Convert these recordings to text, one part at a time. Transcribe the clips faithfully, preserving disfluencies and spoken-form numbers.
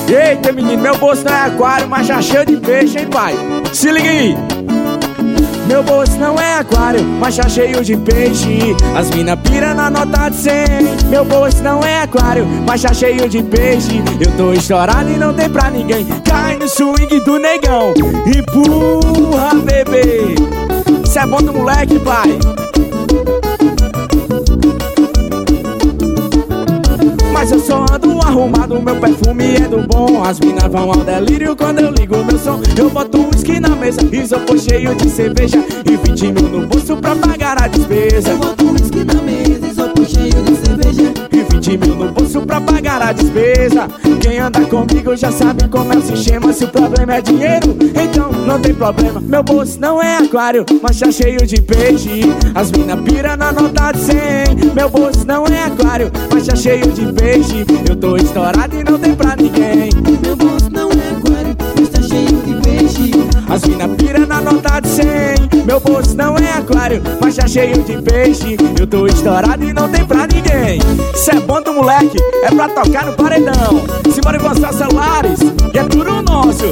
Eita, menino, meu bolso não é aquário, mas já cheio de peixe, hein, pai? Se liga aí. Meu bolso não é aquário, mas já cheio de peixe. As mina pira na nota de cem. Meu bolso não é aquário, mas já cheio de peixe. Eu tô estourado e não tem pra ninguém. Cai no swing do negão. Empurra, bebê. Isso é bom do moleque, pai. Mas eu só ando arrumado, meu perfume é do bom. As minas vão ao delírio quando eu ligo meu som. Eu boto um whisky na mesa, isopor cheio de cerveja e vinte mil no bolso pra pagar a despesa. Eu boto um whisky na mesa, isopor cheio de cerveja e vinte mil no bolso pra pagar a despesa. Quem anda comigo já sabe como é o sistema. Se o problema é dinheiro, então não tem problema. Meu bolso não é aquário, mas tá cheio de peixe. As mina pira na nota de cem. Meu bolso não é aquário, mas tá cheio de peixe. Eu tô estourado e não tem pra ninguém. Meu bolso não é aquário, mas tá cheio de peixe. As mina pira na nota de cem. Meu bolso não é aquário, mas tá cheio de peixe. Eu tô estourado e não tem pra ninguém. Isso é bom do moleque, é pra tocar no paredão. Simbora avançar celulares, e é tudo nosso.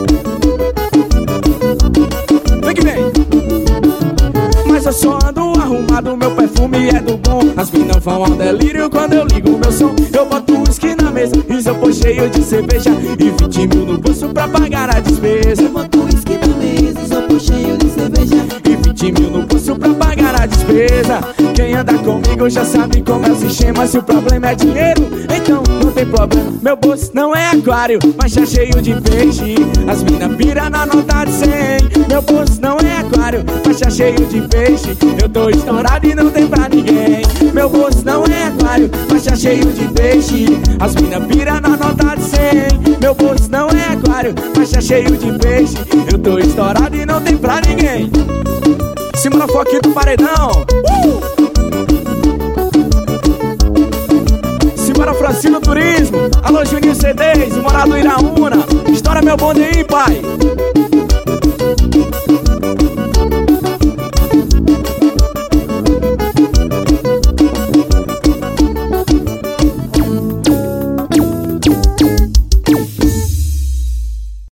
Vem que vem. Mas eu só ando arrumado, meu perfume é do bom. As minas vão ao delírio quando eu ligo meu som. Eu boto um whisky na mesa, isopor cheio de cerveja e vinte mil no bolso pra pagar a despesa. Eu boto um whisky na mesa, isopor cheio de cerveja e vinte mil no bolso pra pagar a despesa. Quem anda comigo já sabe como é o sistema. Se o problema é dinheiro, então não tem problema. Meu bolso não é aquário, mas tá cheio de peixe. As mina pira na nota de cem. Meu bolso não é aquário, mas tá cheio de peixe. Eu tô estourado e não tem pra ninguém. Meu bolso não é aquário, mas tá cheio de peixe. As mina pira na nota de cem. Meu bolso não é aquário, mas tá cheio de peixe. Eu tô estourado e não tem pra ninguém. Simbora foquinho do paredão. uh! Simbora Francino Turismo. Alô Juninho C dez, morado Iraúna. Estoura meu bonde aí, pai.